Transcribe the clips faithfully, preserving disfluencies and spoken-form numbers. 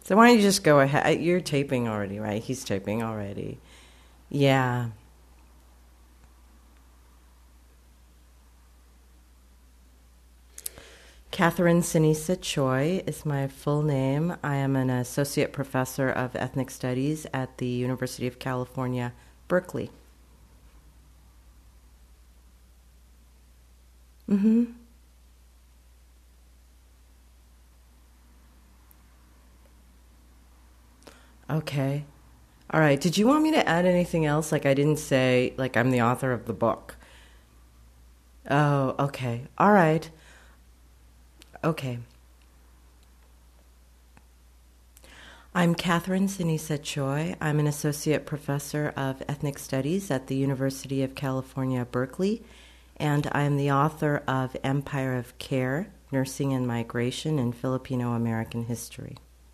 So why don't you just go ahead? You're taping already, right? He's taping already. Yeah. Catherine Sinisa Choi is my full name. I am an associate professor of ethnic studies at the University of California, Berkeley. Mm-hmm. Okay. All right. Did you want me to add anything else? Like I didn't say, like I'm the author of the book. Oh, okay. All right. Okay. I'm Catherine Sinisa Choi. I'm an associate professor of ethnic studies at the University of California, Berkeley, and I'm the author of Empire of Care, Nursing and Migration in Filipino-American History.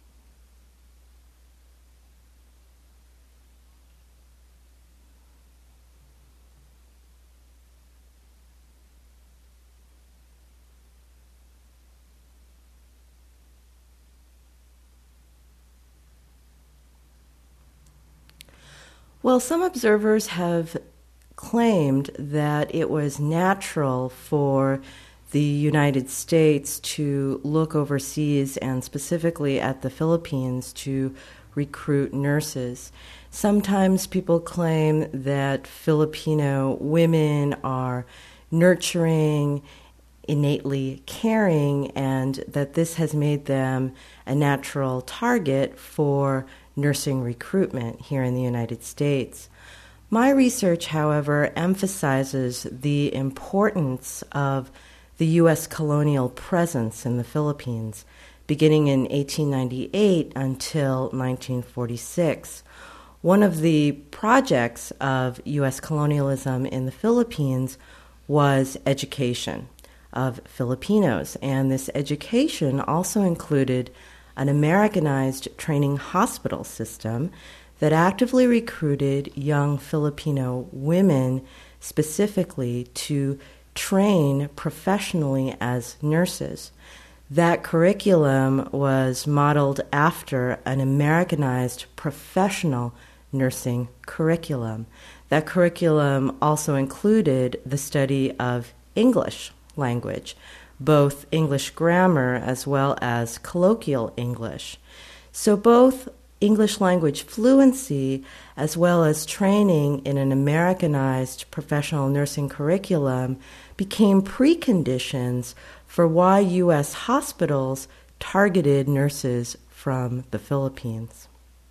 Well, some observers have claimed that it was natural for the United States to look overseas and specifically at the Philippines to recruit nurses. Sometimes people claim that Filipino women are nurturing, innately caring, and that this has made them a natural target for nursing recruitment here in the United States. My research, however, emphasizes the importance of the U S colonial presence in the Philippines, beginning in eighteen ninety-eight until nineteen forty-six. One of the projects of U S colonialism in the Philippines was education of Filipinos, and this education also included an Americanized training hospital system that actively recruited young Filipino women specifically to train professionally as nurses. That curriculum was modeled after an Americanized professional nursing curriculum. That curriculum also included the study of English language, both English grammar as well as colloquial English. So both English language fluency as well as training in an Americanized professional nursing curriculum became preconditions for why U S hospitals targeted nurses from the Philippines.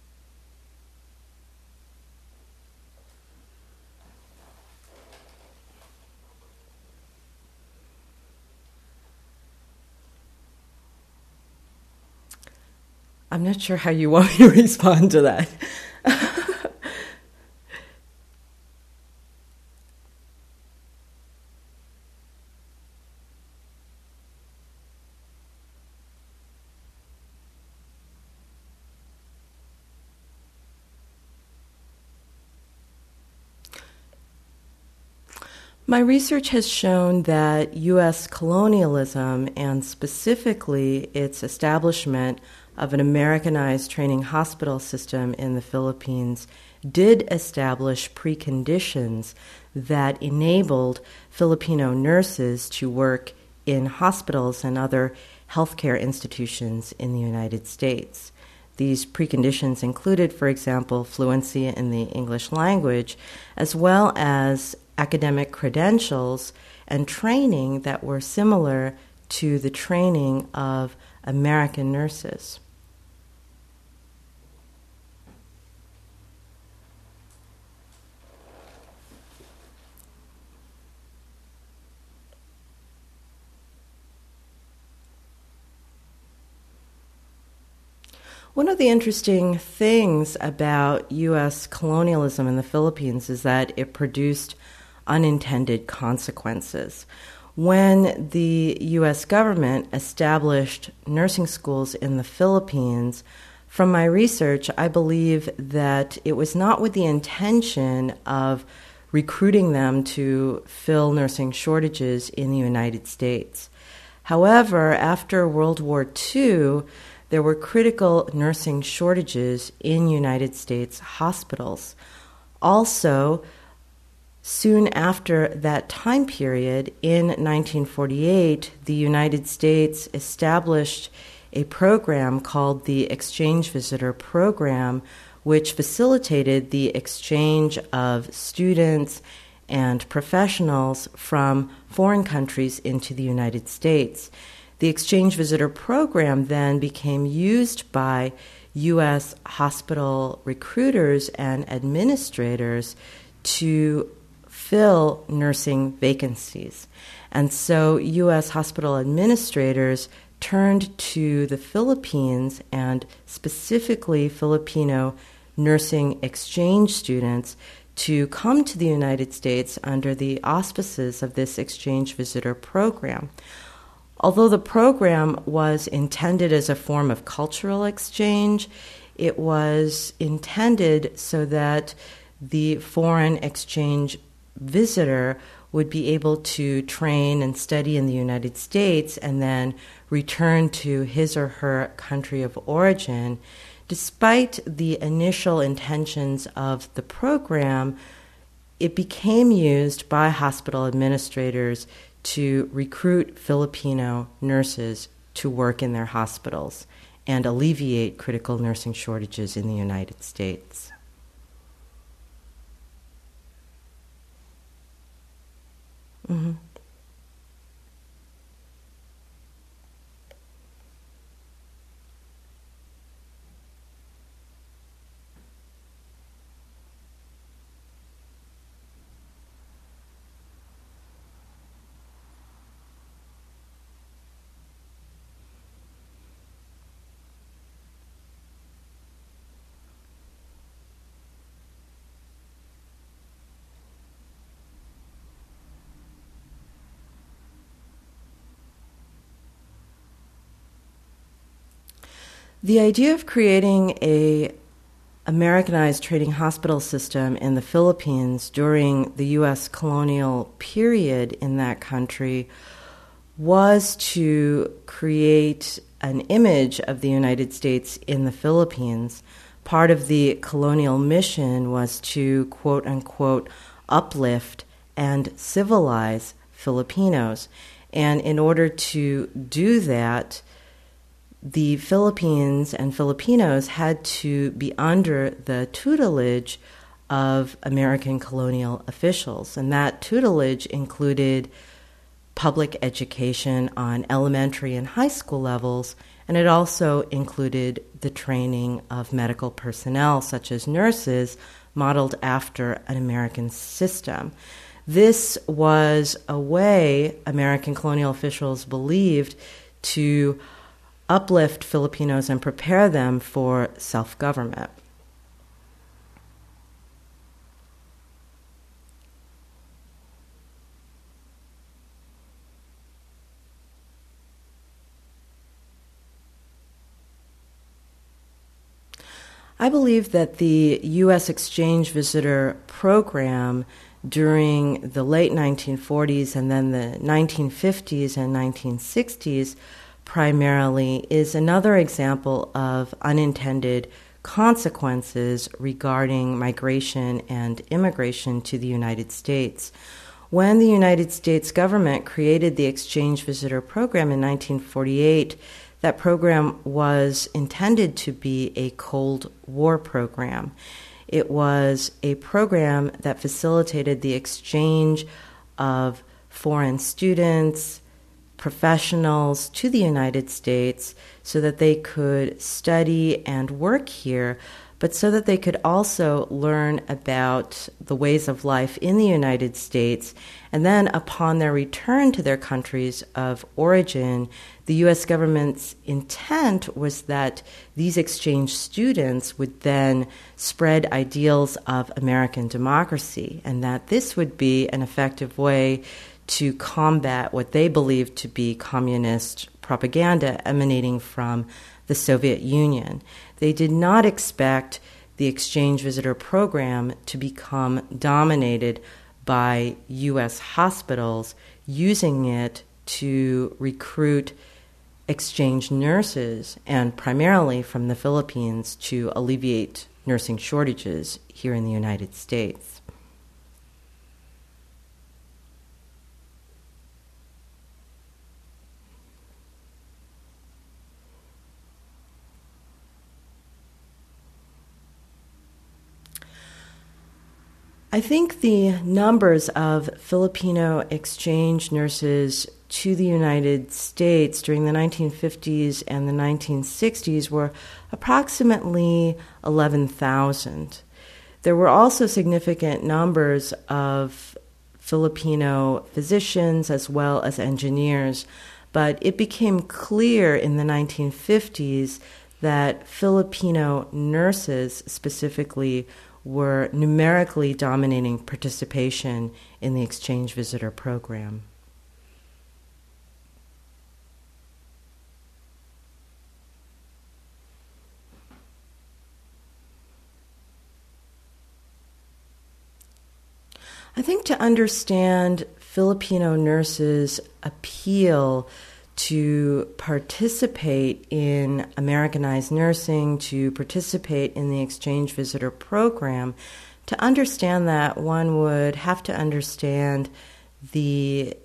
I'm not sure how you want me to respond to that. My research has shown that U S colonialism, and specifically its establishment of an Americanized training hospital system in the Philippines, did establish preconditions that enabled Filipino nurses to work in hospitals and other healthcare institutions in the United States. These preconditions included, for example, fluency in the English language, as well as academic credentials and training that were similar to the training of American nurses. One of the interesting things about U S colonialism in the Philippines is that it produced unintended consequences. When the U S government established nursing schools in the Philippines, from my research, I believe that it was not with the intention of recruiting them to fill nursing shortages in the United States. However, after World War Two, there were critical nursing shortages in United States hospitals. Also, soon after that time period, in nineteen forty-eight, the United States established a program called the Exchange Visitor Program, which facilitated the exchange of students and professionals from foreign countries into the United States. The Exchange Visitor Program then became used by U S hospital recruiters and administrators to fill nursing vacancies. And so U S hospital administrators turned to the Philippines and specifically Filipino nursing exchange students to come to the United States under the auspices of this Exchange Visitor Program. Although the program was intended as a form of cultural exchange, it was intended so that the foreign exchange visitor would be able to train and study in the United States and then return to his or her country of origin. Despite the initial intentions of the program, it became used by hospital administrators to recruit Filipino nurses to work in their hospitals and alleviate critical nursing shortages in the United States. Mm-hmm. The idea of creating a Americanized trading hospital system in the Philippines during the U S colonial period in that country was to create an image of the United States in the Philippines. Part of the colonial mission was to, quote unquote, uplift and civilize Filipinos. And in order to do that, the Philippines and Filipinos had to be under the tutelage of American colonial officials. And that tutelage included public education on elementary and high school levels, and it also included the training of medical personnel, such as nurses, modeled after an American system. This was a way American colonial officials believed to uplift Filipinos and prepare them for self-government. I believe that the U S Exchange Visitor Program during the late nineteen forties and then the nineteen fifties and nineteen sixties primarily is another example of unintended consequences regarding migration and immigration to the United States. When the United States government created the Exchange Visitor Program in nineteen forty-eight, that program was intended to be a Cold War program. It was a program that facilitated the exchange of foreign students, professionals to the United States so that they could study and work here, but so that they could also learn about the ways of life in the United States. And then upon their return to their countries of origin, the U S government's intent was that these exchange students would then spread ideals of American democracy, and that this would be an effective way to combat what they believed to be communist propaganda emanating from the Soviet Union. They did not expect the Exchange Visitor Program to become dominated by U S hospitals using it to recruit exchange nurses, and primarily from the Philippines, to alleviate nursing shortages here in the United States. I think the numbers of Filipino exchange nurses to the United States during the nineteen fifties and the nineteen sixties were approximately eleven thousand. There were also significant numbers of Filipino physicians as well as engineers, but it became clear in the nineteen fifties that Filipino nurses specifically were numerically dominating participation in the exchange visitor program. I think to understand Filipino nurses' appeal to participate in Americanized nursing, to participate in the exchange visitor program, to understand that one would have to understand the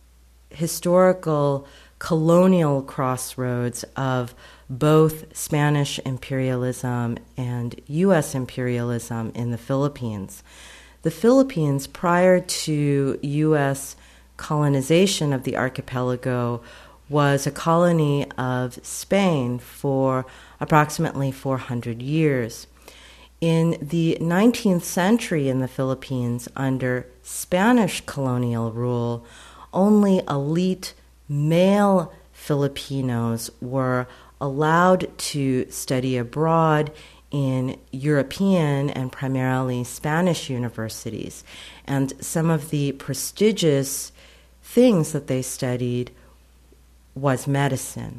historical colonial crossroads of both Spanish imperialism and U S imperialism in the Philippines. The Philippines, prior to U S colonization of the archipelago, was a colony of Spain for approximately four hundred years. In the nineteenth century in the Philippines, under Spanish colonial rule, only elite male Filipinos were allowed to study abroad in European and primarily Spanish universities. And some of the prestigious things that they studied was medicine.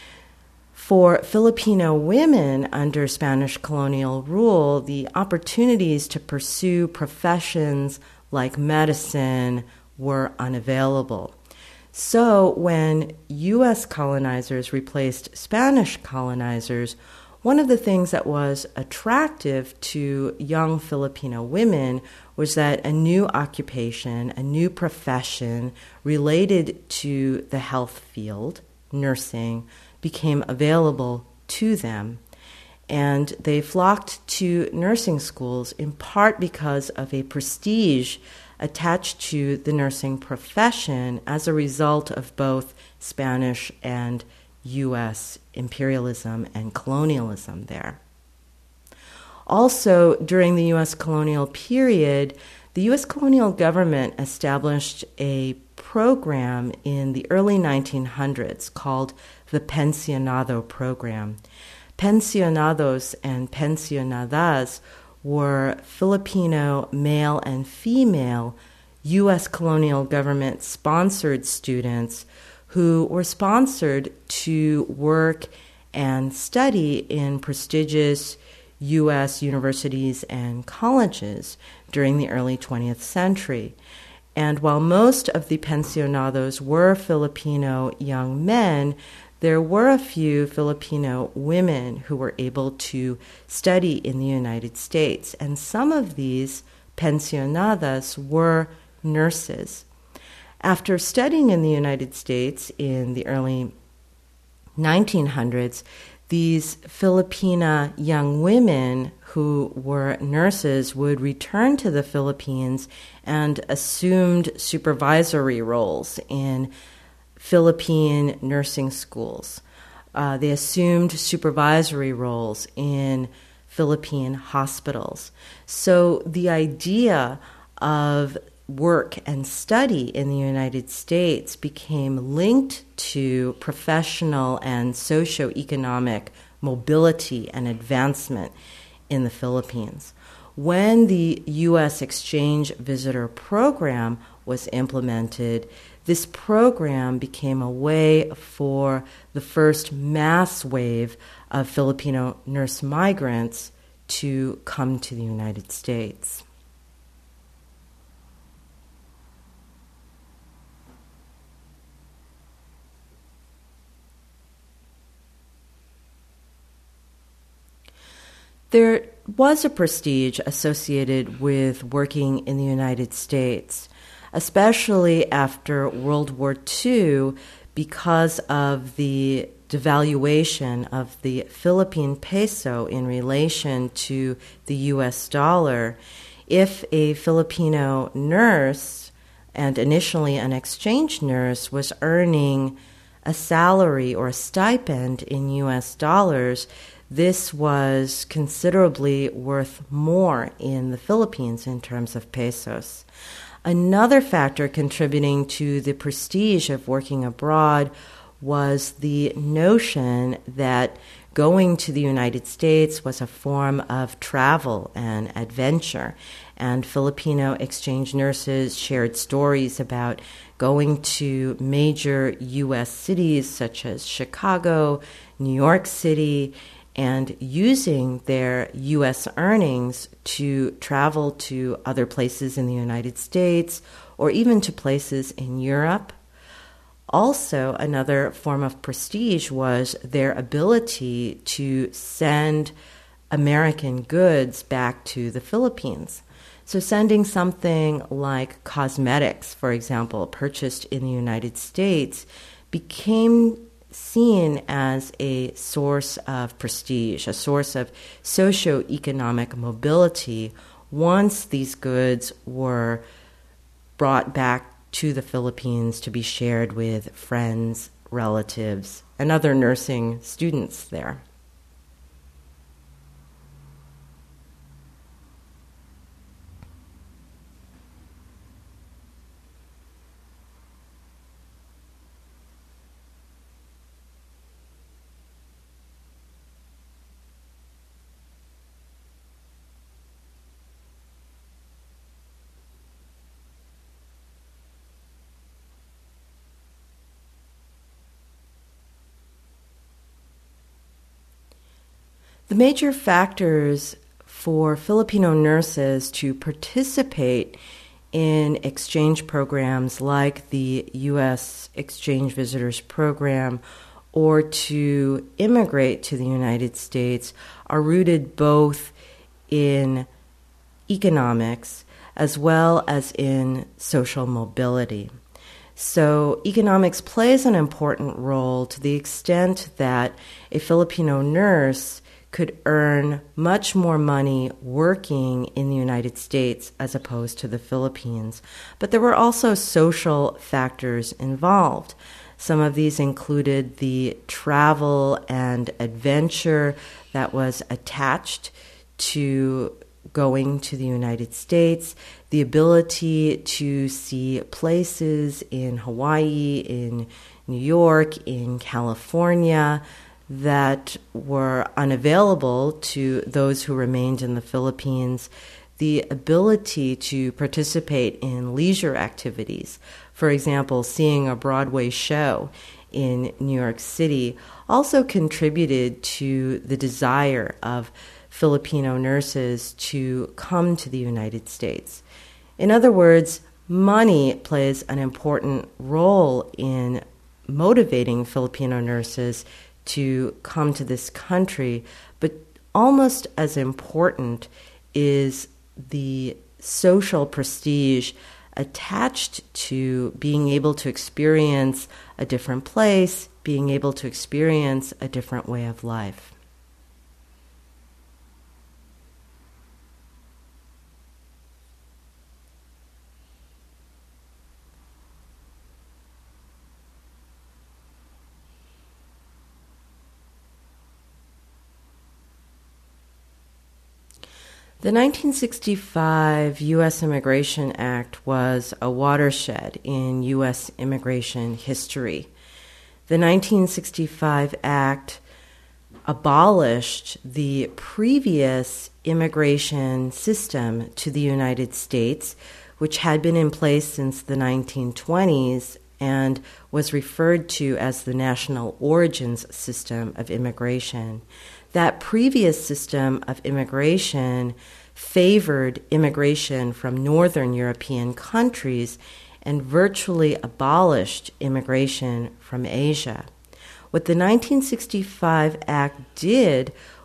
For Filipino women under Spanish colonial rule, the opportunities to pursue professions like medicine were unavailable. So when U S colonizers replaced Spanish colonizers, one of the things that was attractive to young Filipino women was that a new occupation, a new profession related to the health field, nursing, became available to them. And they flocked to nursing schools in part because of a prestige attached to the nursing profession as a result of both Spanish and U S imperialism and colonialism there. Also, during the U S colonial period, the U S colonial government established a program in the early nineteen hundreds called the Pensionado Program. Pensionados and pensionadas were Filipino male and female U S colonial government-sponsored students who were sponsored to work and study in prestigious U S universities and colleges during the early twentieth century. And while most of the pensionados were Filipino young men, there were a few Filipino women who were able to study in the United States. And some of these pensionadas were nurses. After studying in the United States in the early nineteen hundreds, these Filipina young women who were nurses would return to the Philippines and assumed supervisory roles in Philippine nursing schools. Uh, they assumed supervisory roles in Philippine hospitals. So the idea of work and study in the United States became linked to professional and socioeconomic mobility and advancement in the Philippines. When the U S exchange visitor program was implemented, this program became a way for the first mass wave of Filipino nurse migrants to come to the United States. There was a prestige associated with working in the United States, especially after World War Two, because of the devaluation of the Philippine peso in relation to the U S dollar. If a Filipino nurse, and initially an exchange nurse, was earning a salary or a stipend in U S dollars, this was considerably worth more in the Philippines in terms of pesos. Another factor contributing to the prestige of working abroad was the notion that going to the United States was a form of travel and adventure. And Filipino exchange nurses shared stories about going to major U S cities such as Chicago, New York City, and using their U S earnings to travel to other places in the United States or even to places in Europe. Also, another form of prestige was their ability to send American goods back to the Philippines. So sending something like cosmetics, for example, purchased in the United States, became seen as a source of prestige, a source of socioeconomic mobility once these goods were brought back to the Philippines to be shared with friends, relatives, and other nursing students there. The major factors for Filipino nurses to participate in exchange programs like the U S Exchange Visitors Program or to immigrate to the United States are rooted both in economics as well as in social mobility. So economics plays an important role to the extent that a Filipino nurse could earn much more money working in the United States as opposed to the Philippines. But there were also social factors involved. Some of these included the travel and adventure that was attached to going to the United States, the ability to see places in Hawaii, in New York, in California, that were unavailable to those who remained in the Philippines, the ability to participate in leisure activities. For example, seeing a Broadway show in New York City also contributed to the desire of Filipino nurses to come to the United States. In other words, money plays an important role in motivating Filipino nurses to come to this country, but almost as important is the social prestige attached to being able to experience a different place, being able to experience a different way of life. The nineteen sixty-five U S Immigration Act was a watershed in U S immigration history. The nineteen sixty-five Act abolished the previous immigration system to the United States, which had been in place since the nineteen twenties and was referred to as the National Origins System of Immigration. That previous system of immigration favored immigration from Northern European countries and virtually abolished immigration from Asia. What the nineteen sixty-five Act did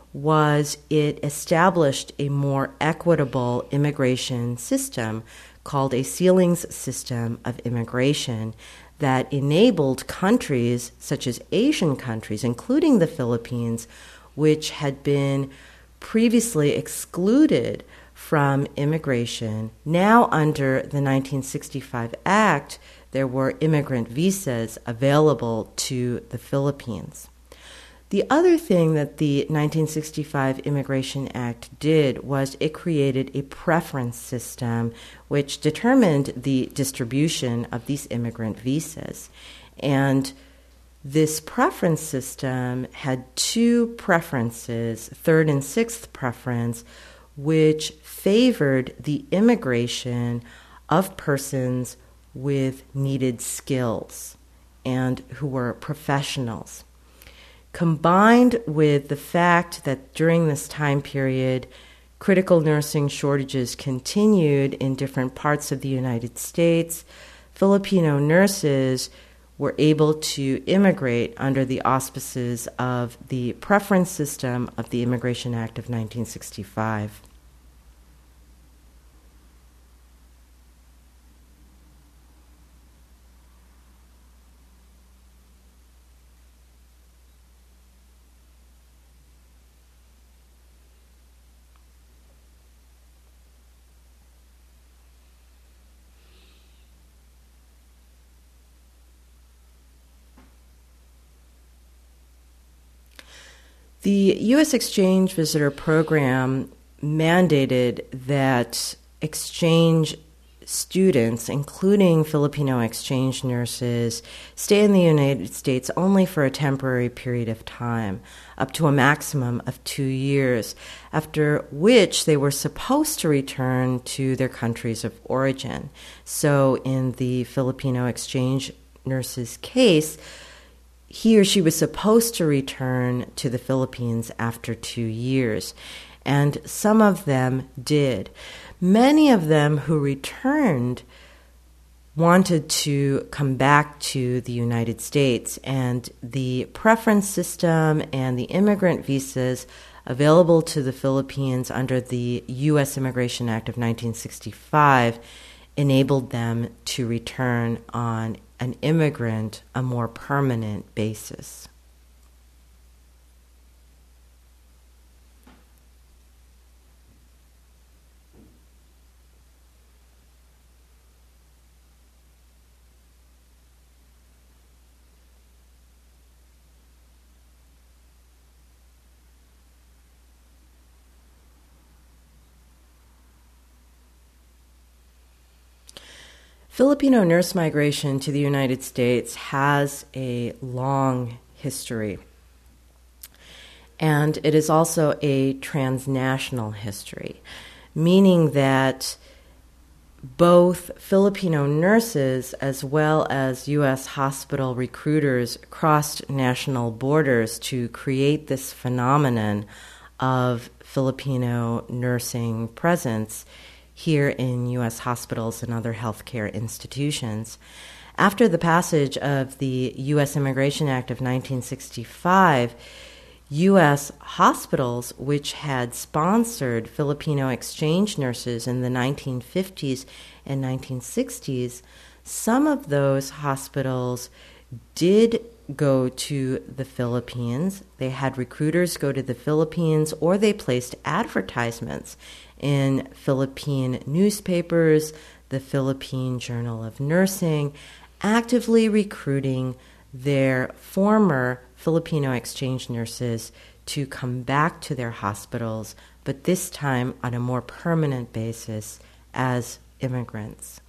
was it established a more equitable immigration system called a ceilings system of immigration that enabled countries such as Asian countries, including the Philippines, which had been previously excluded from immigration. Now, under the nineteen sixty-five Act, there were immigrant visas available to the Philippines. The other thing that the nineteen sixty-five Immigration Act did was it created a preference system which determined the distribution of these immigrant visas. And this preference system had two preferences, third and sixth preference, which favored the immigration of persons with needed skills and who were professionals. Combined with the fact that during this time period, critical nursing shortages continued in different parts of the United States, Filipino nurses were able to immigrate under the auspices of the preference system of the Immigration Act of nineteen sixty-five. The U S Exchange Visitor Program mandated that exchange students, including Filipino exchange nurses, stay in the United States only for a temporary period of time, up to a maximum of two years, after which they were supposed to return to their countries of origin. So in the Filipino exchange nurse's case, he or she was supposed to return to the Philippines after two years, and some of them did. Many of them who returned wanted to come back to the United States, and the preference system and the immigrant visas available to the Philippines under the U S Immigration Act of nineteen sixty-five enabled them to return on an immigrant, a more permanent basis. Filipino nurse migration to the United States has a long history, and it is also a transnational history, meaning that both Filipino nurses as well as U S hospital recruiters crossed national borders to create this phenomenon of Filipino nursing presence here in U S hospitals and other healthcare institutions. After the passage of the U S Immigration Act of nineteen sixty-five, U S hospitals, which had sponsored Filipino exchange nurses in the nineteen fifties and nineteen sixties, some of those hospitals did go to the Philippines. They had recruiters go to the Philippines, or they placed advertisements in Philippine newspapers, the Philippine Journal of Nursing, actively recruiting their former Filipino exchange nurses to come back to their hospitals, but this time on a more permanent basis as immigrants.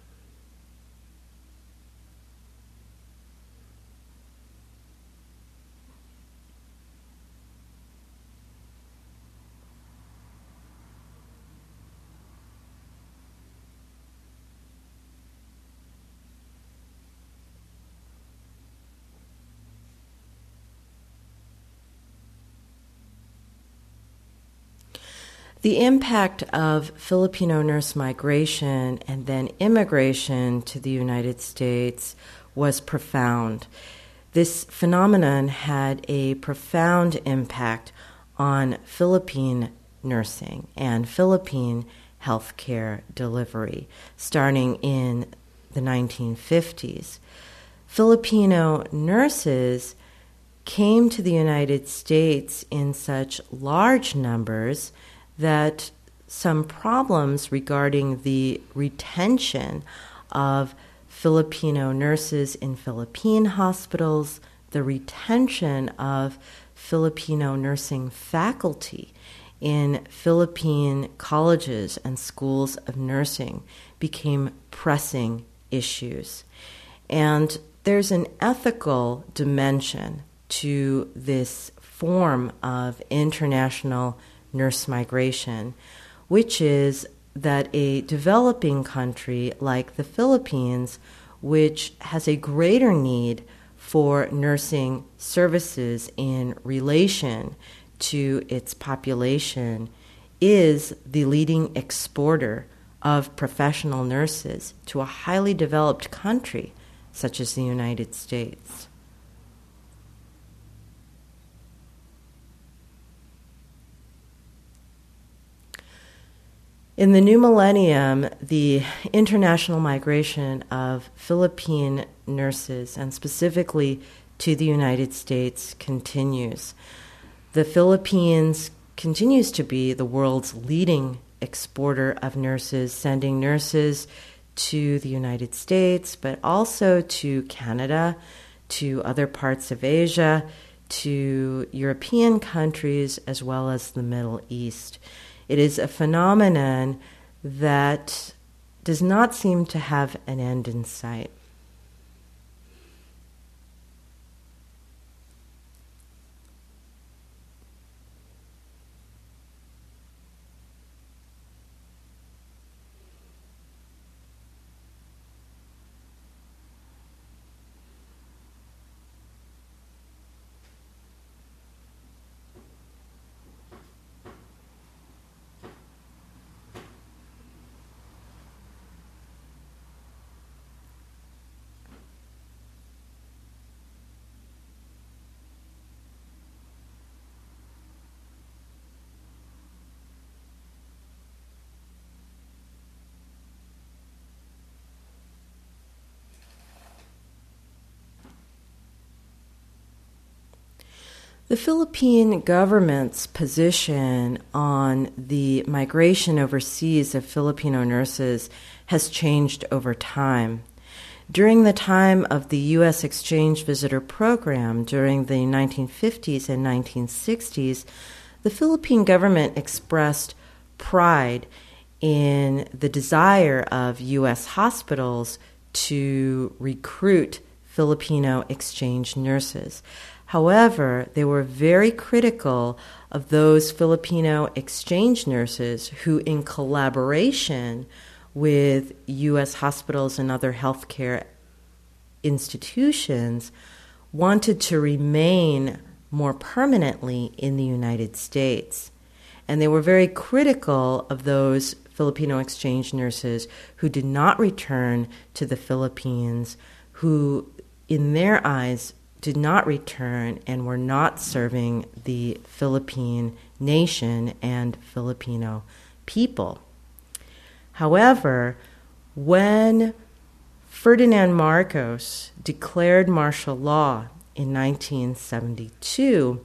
The impact of Filipino nurse migration and then immigration to the United States was profound. This phenomenon had a profound impact on Philippine nursing and Philippine healthcare delivery starting in the nineteen fifties. Filipino nurses came to the United States in such large numbers that some problems regarding the retention of Filipino nurses in Philippine hospitals, the retention of Filipino nursing faculty in Philippine colleges and schools of nursing became pressing issues. And there's an ethical dimension to this form of international nurse migration, which is that a developing country like the Philippines, which has a greater need for nursing services in relation to its population, is the leading exporter of professional nurses to a highly developed country such as the United States. In the new millennium, the international migration of Philippine nurses, and specifically to the United States, continues. The Philippines continues to be the world's leading exporter of nurses, sending nurses to the United States, but also to Canada, to other parts of Asia, to European countries, as well as the Middle East. It is a phenomenon that does not seem to have an end in sight. The Philippine government's position on the migration overseas of Filipino nurses has changed over time. During the time of the U S Exchange Visitor Program during the nineteen fifties and nineteen sixties, the Philippine government expressed pride in the desire of U S hospitals to recruit Filipino exchange nurses. However, they were very critical of those Filipino exchange nurses who, in collaboration with U S hospitals and other healthcare institutions, wanted to remain more permanently in the United States. And they were very critical of those Filipino exchange nurses who did not return to the Philippines, who, in their eyes, did not return and were not serving the Philippine nation and Filipino people. However, when Ferdinand Marcos declared martial law in nineteen seventy-two,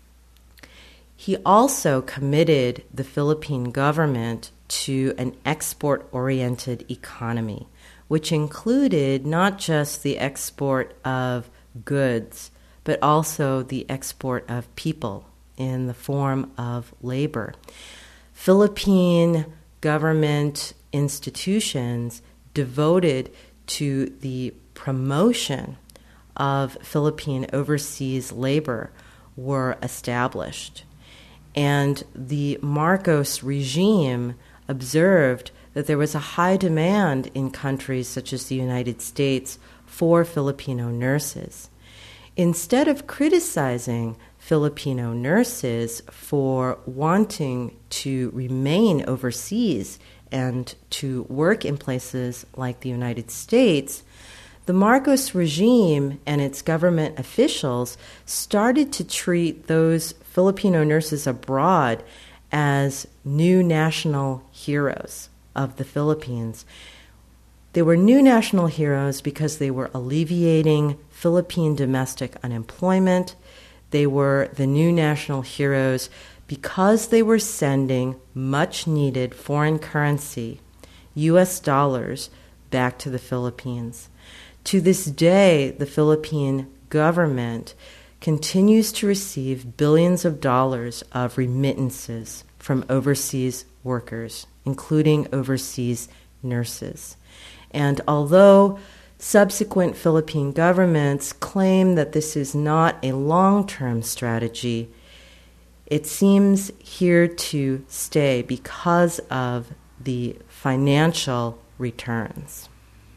he also committed the Philippine government to an export-oriented economy, which included not just the export of goods, but also the export of people in the form of labor. Philippine government institutions devoted to the promotion of Philippine overseas labor were established. And the Marcos regime observed that there was a high demand in countries such as the United States for Filipino nurses. Instead of criticizing Filipino nurses for wanting to remain overseas and to work in places like the United States, the Marcos regime and its government officials started to treat those Filipino nurses abroad as new national heroes of the Philippines. They were new national heroes because they were alleviating Philippine domestic unemployment. They were the new national heroes because they were sending much-needed foreign currency, U S dollars, back to the Philippines. To this day, the Philippine government continues to receive billions of dollars of remittances from overseas workers, including overseas nurses. And although subsequent Philippine governments claim that this is not a long-term strategy, it seems here to stay because of the financial returns.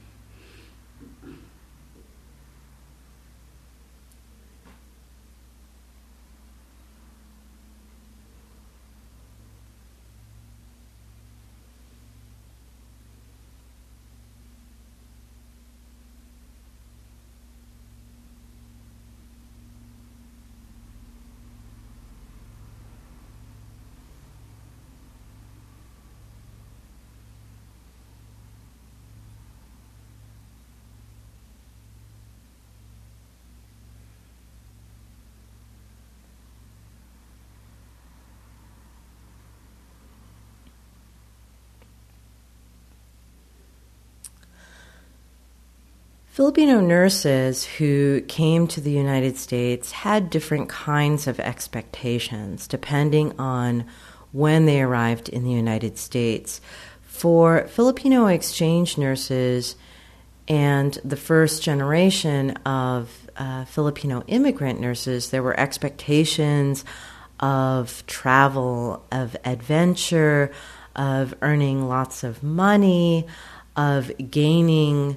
Filipino nurses who came to the United States had different kinds of expectations depending on when they arrived in the United States. For Filipino exchange nurses and the first generation of uh, Filipino immigrant nurses, there were expectations of travel, of adventure, of earning lots of money, of gaining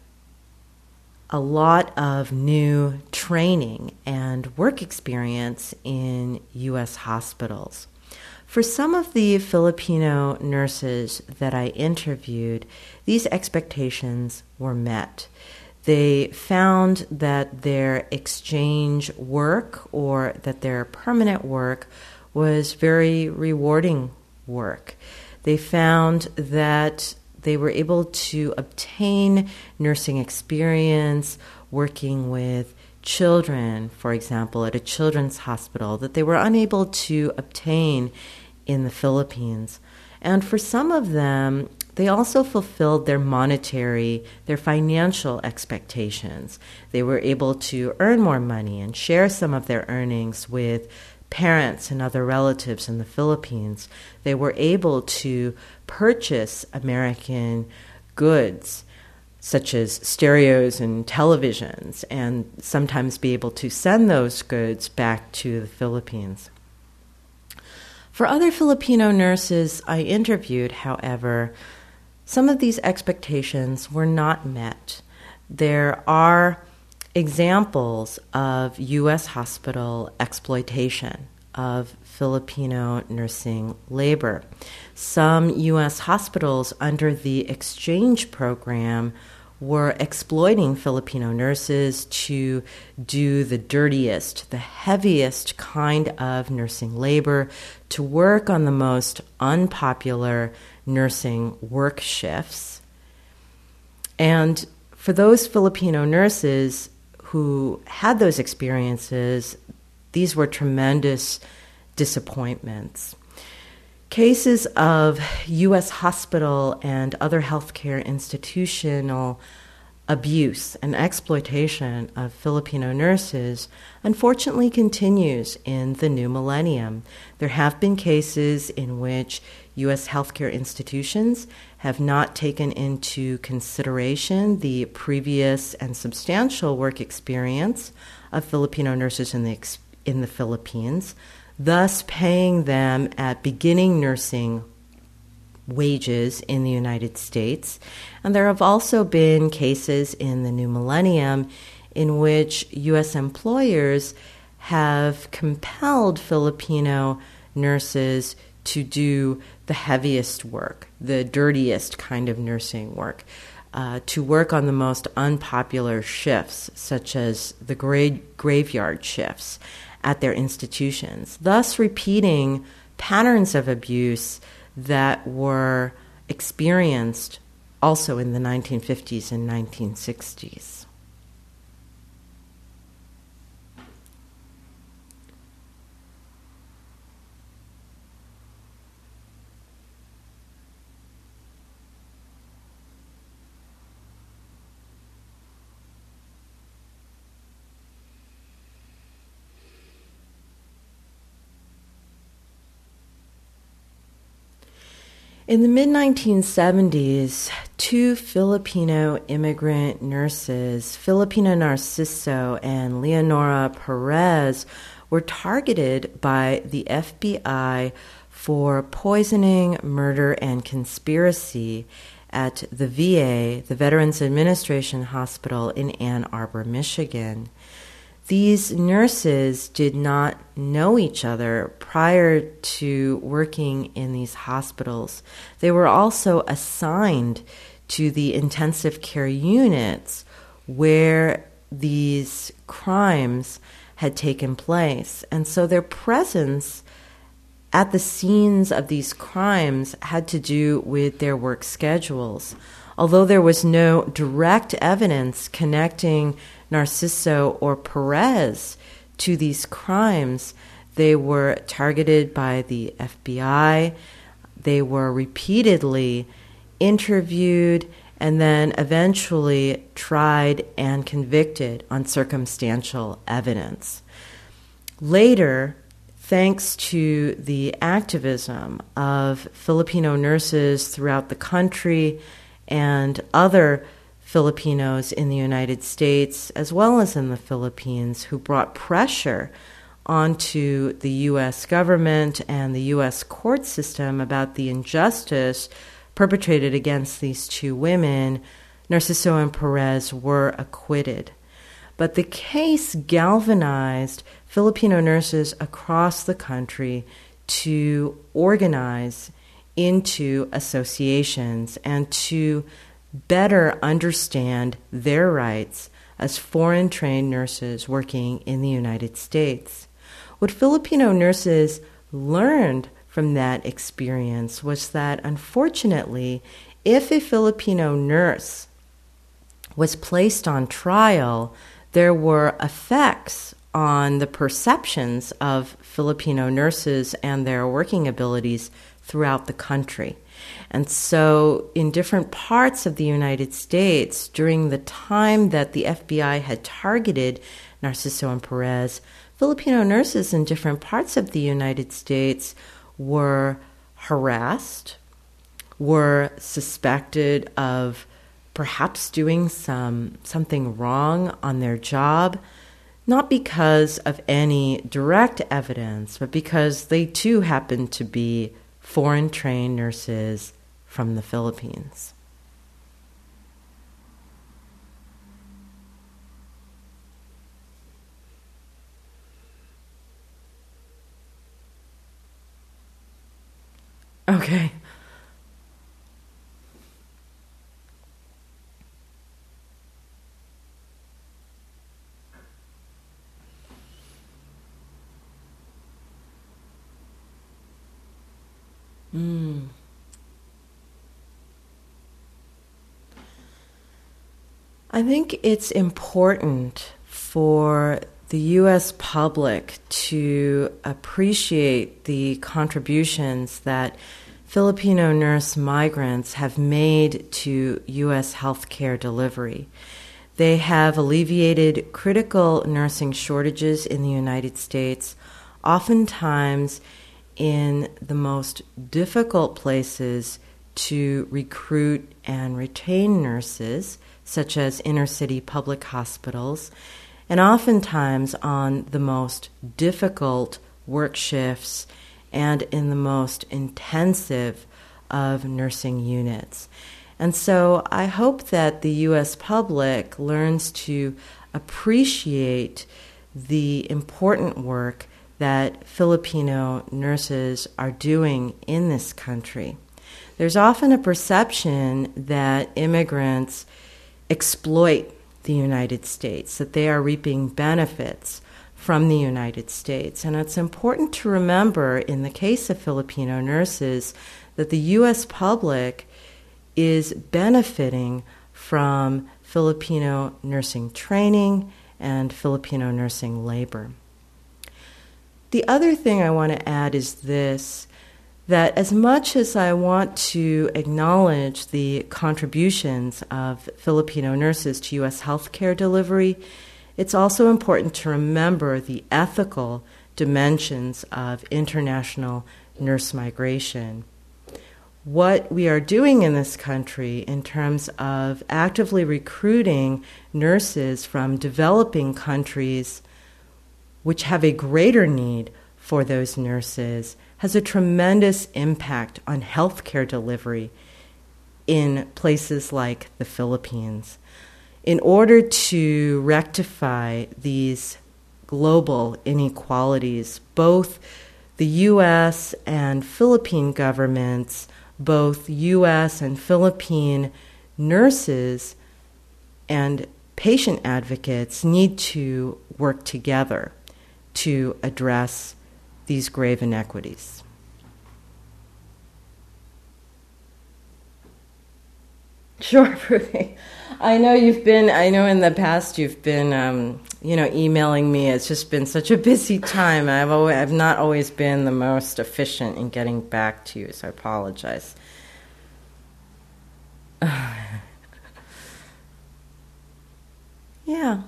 a lot of new training and work experience in U S hospitals. For some of the Filipino nurses that I interviewed, these expectations were met. They found that their exchange work or that their permanent work was very rewarding work. They found that they were able to obtain nursing experience working with children, for example, at a children's hospital, that they were unable to obtain in the Philippines. And for some of them, they also fulfilled their monetary, their financial expectations. They were able to earn more money and share some of their earnings with parents and other relatives in the Philippines. They were able to purchase American goods, such as stereos and televisions, and sometimes be able to send those goods back to the Philippines. For other Filipino nurses I interviewed, however, some of these expectations were not met. There are examples of U S hospital exploitation of Filipino nursing labor. Some U S hospitals under the exchange program were exploiting Filipino nurses to do the dirtiest, the heaviest kind of nursing labor, to work on the most unpopular nursing work shifts. And for those Filipino nurses who had those experiences, these were tremendous disappointments. Cases of U S hospital and other healthcare institutional abuse and exploitation of Filipino nurses unfortunately continues in the new millennium. There have been cases in which U S healthcare institutions have not taken into consideration the previous and substantial work experience of Filipino nurses in the in the Philippines, thus paying them at beginning nursing wages in the United States. And there have also been cases in the new millennium in which U S employers have compelled Filipino nurses to do the heaviest work, the dirtiest kind of nursing work. uh, to work on the most unpopular shifts, such as the gra- graveyard shifts at their institutions, thus repeating patterns of abuse that were experienced also in the nineteen fifties and nineteen sixties. In the mid nineteen seventies, two Filipino immigrant nurses, Filipina Narciso and Leonora Perez, were targeted by the F B I for poisoning, murder, and conspiracy at the V A, the Veterans Administration Hospital in Ann Arbor, Michigan. These nurses did not know each other prior to working in these hospitals. They were also assigned to the intensive care units where these crimes had taken place. And so their presence at the scenes of these crimes had to do with their work schedules. Although there was no direct evidence connecting Narciso or Perez to these crimes, they were targeted by the F B I. They were repeatedly interviewed and then eventually tried and convicted on circumstantial evidence. Later, thanks to the activism of Filipino nurses throughout the country and other Filipinos in the United States, as well as in the Philippines, who brought pressure onto the U S government and the U S court system about the injustice perpetrated against these two women, Narciso and Perez were acquitted. But the case galvanized Filipino nurses across the country to organize into associations and to better understand their rights as foreign-trained nurses working in the United States. What Filipino nurses learned from that experience was that, unfortunately, if a Filipino nurse was placed on trial, there were effects on the perceptions of Filipino nurses and their working abilities throughout the country. And so in different parts of the United States, during the time that the F B I had targeted Narciso and Perez, Filipino nurses in different parts of the United States were harassed, were suspected of perhaps doing some something wrong on their job, not because of any direct evidence, but because they too happened to be foreign-trained nurses from the Philippines. Okay. Mm. I think it's important for the U S public to appreciate the contributions that Filipino nurse migrants have made to U S healthcare delivery. They have alleviated critical nursing shortages in the United States, oftentimes in the most difficult places to recruit and retain nurses, such as inner-city public hospitals, and oftentimes on the most difficult work shifts and in the most intensive of nursing units. And so I hope that the U S public learns to appreciate the important work that Filipino nurses are doing in this country. there's often a perception that immigrants exploit the United States, that they are reaping benefits from the United States. And it's important to remember, in the case of Filipino nurses, that the U S public is benefiting from Filipino nursing training and Filipino nursing labor. The other thing I want to add is this, that as much as I want to acknowledge the contributions of Filipino nurses to U S healthcare delivery, it's also important to remember the ethical dimensions of international nurse migration. What we are doing in this country in terms of actively recruiting nurses from developing countries which have a greater need for those nurses has a tremendous impact on healthcare delivery in places like the Philippines. In order to rectify these global inequalities, both the U S and Philippine governments, both U S and Philippine nurses and patient advocates need to work together to address these grave inequities. Sure, Ruby. I know you've been, I know in the past you've been, um, you know, emailing me. It's just been such a busy time. I've, always, I've not always been the most efficient in getting back to you, so I apologize. Yeah.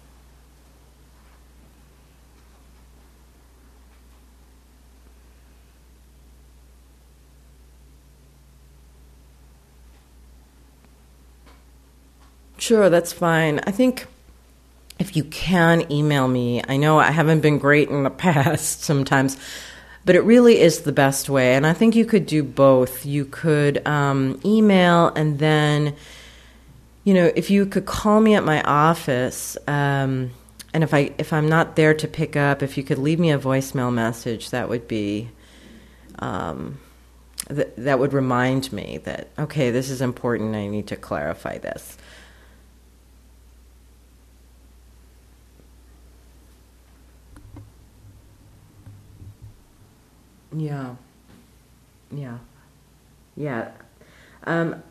Sure, that's fine. I think if you can email me, I know I haven't been great in the past sometimes, but it really is the best way. And I think you could do both. You could um, email, and then, you know, if you could call me at my office, um, and if I if I'm not there to pick up, if you could leave me a voicemail message, that would be um, th- that would remind me that, okay, this is important. I need to clarify this. Yeah, yeah, yeah. Um,